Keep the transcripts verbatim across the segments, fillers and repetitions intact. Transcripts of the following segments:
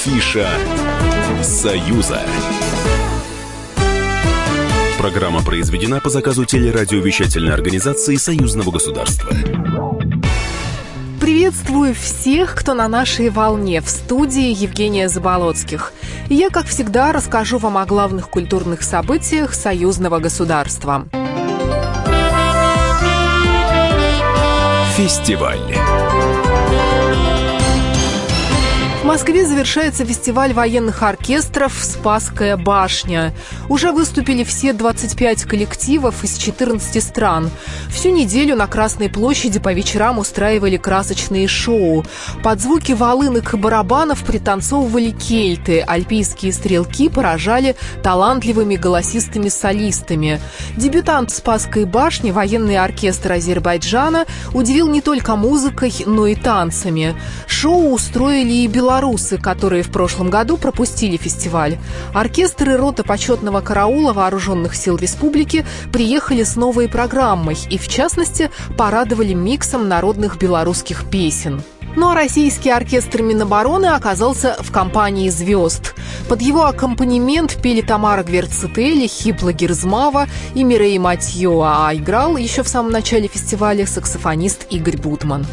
Афиша «Союза». Программа произведена по заказу телерадиовещательной организации Союзного государства. Приветствую всех, кто на нашей волне. В студии Евгения Заболоцких. И я, как всегда, расскажу вам о главных культурных событиях Союзного государства. Фестиваль. В Москве завершается фестиваль военных оркестров «Спасская башня». Уже выступили все двадцать пять коллективов из четырнадцати стран. Всю неделю на Красной площади по вечерам устраивали красочные шоу. Под звуки волынок и барабанов пританцовывали кельты. Альпийские стрелки поражали талантливыми голосистыми солистами. Дебютант «Спасской башни», военный оркестр Азербайджана, удивил не только музыкой, но и танцами. Шоу устроили и белорусы. Белорусы, которые в прошлом году пропустили фестиваль. Оркестр и рота почетного караула Вооруженных сил Республики приехали с новой программой и, в частности, порадовали миксом народных белорусских песен. Ну а российский оркестр Минобороны оказался в компании звезд. Под его аккомпанемент пели Тамара Гвердцители, Хипла Герзмава и Мирей Матьё, а играл еще в самом начале фестиваля саксофонист Игорь Бутман.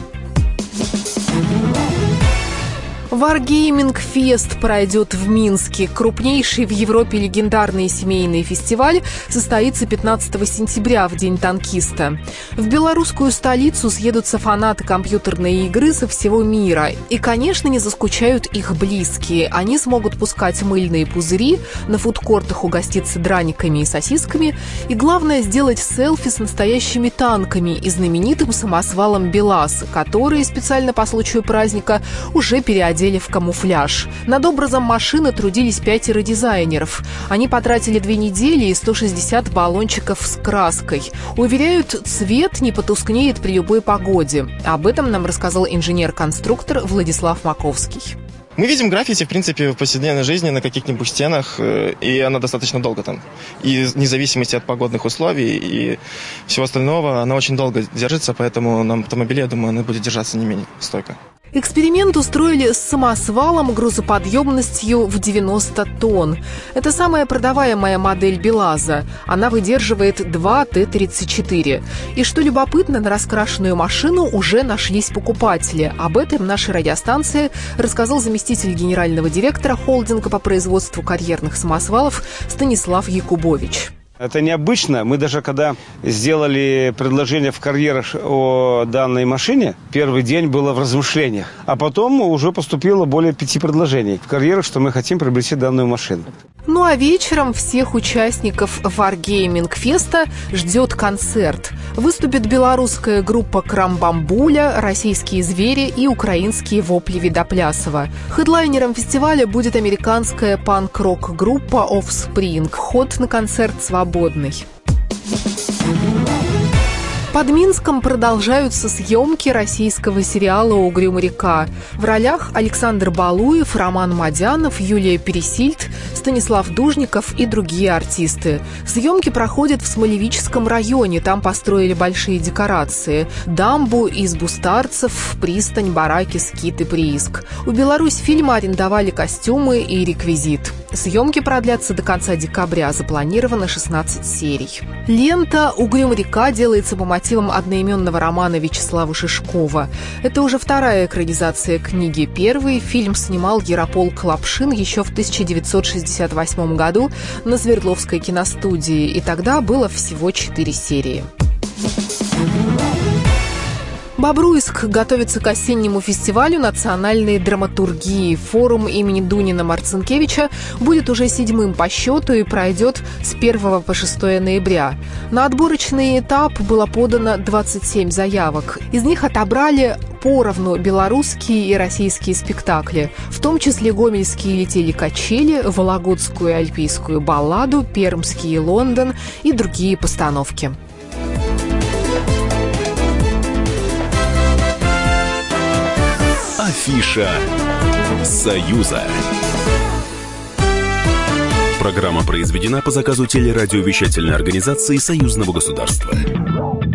Wargaming Fest пройдет в Минске. Крупнейший в Европе легендарный семейный фестиваль состоится пятнадцатого сентября, в День танкиста. В белорусскую столицу съедутся фанаты компьютерной игры со всего мира. И, конечно, не заскучают их близкие. Они смогут пускать мыльные пузыри, на фудкортах угоститься драниками и сосисками. И, главное, сделать селфи с настоящими танками и знаменитым самосвалом БелАЗ, которые специально по случаю праздника уже переоделись в камуфляж. Над образом машины трудились пятеро дизайнеров. Они потратили две недели и сто шестьдесят баллончиков с краской. Уверяют, цвет не потускнеет при любой погоде. Об этом нам рассказал инженер-конструктор Владислав Маковский. Мы видим граффити, в принципе, в повседневной жизни на каких-нибудь стенах, и она достаточно долго там. И вне зависимости от погодных условий и всего остального, она очень долго держится, поэтому на автомобиле, я думаю, она будет держаться не менее стойко. Эксперимент устроили с самосвалом грузоподъемностью в девяносто тонн. Это самая продаваемая модель БелАЗа. Она выдерживает два Т тридцать четыре. И что любопытно, на раскрашенную машину уже нашлись покупатели. Об этом нашей радиостанции рассказал заместитель генерального директора холдинга по производству карьерных самосвалов Станислав Якубович. Это необычно. Мы даже когда сделали предложение в карьерах о данной машине, первый день было в размышлениях. А потом уже поступило более пяти предложений в карьерах, что мы хотим приобрести данную машину. Ну а вечером всех участников Wargaming Феста ждет концерт. Выступит белорусская группа «Крамбамбуля», российские звери и украинские вопли Видоплясова. Хедлайнером фестиваля будет американская панк-рок-группа Offspring. Вход на концерт свободный. Под Минском продолжаются съемки российского сериала «Угрюм река». В ролях Александр Балуев, Роман Мадянов, Юлия Пересильд, Станислав Дужников и другие артисты. Съемки проходят в Смолевическом районе. Там построили большие декорации. Дамбу, избу старцев, пристань, бараки, скит и прииск. У Беларусьфильма арендовали костюмы и реквизит. Съемки продлятся до конца декабря. Запланировано шестнадцать серий. Лента «Угрюм река» делается по мотивам одноименного романа Вячеслава Шишкова. Это уже вторая экранизация книги. Первый фильм снимал Яропол Клапшин еще в тысяча девятьсот шестьдесят восьмом году на Свердловской киностудии, и тогда было всего четыре серии. Бобруйск готовится к осеннему фестивалю национальной драматургии. Форум имени Дунина-Марцинкевича будет уже седьмым по счету и пройдет с первого по шестое ноября. На отборочный этап было подано двадцать семь заявок. Из них отобрали поровну белорусские и российские спектакли, в том числе гомельские «Летели качели», вологодскую альпийскую балладу, пермский «Лондон» и другие постановки. Афиша «Союза». Программа произведена по заказу телерадиовещательной организации Союзного государства.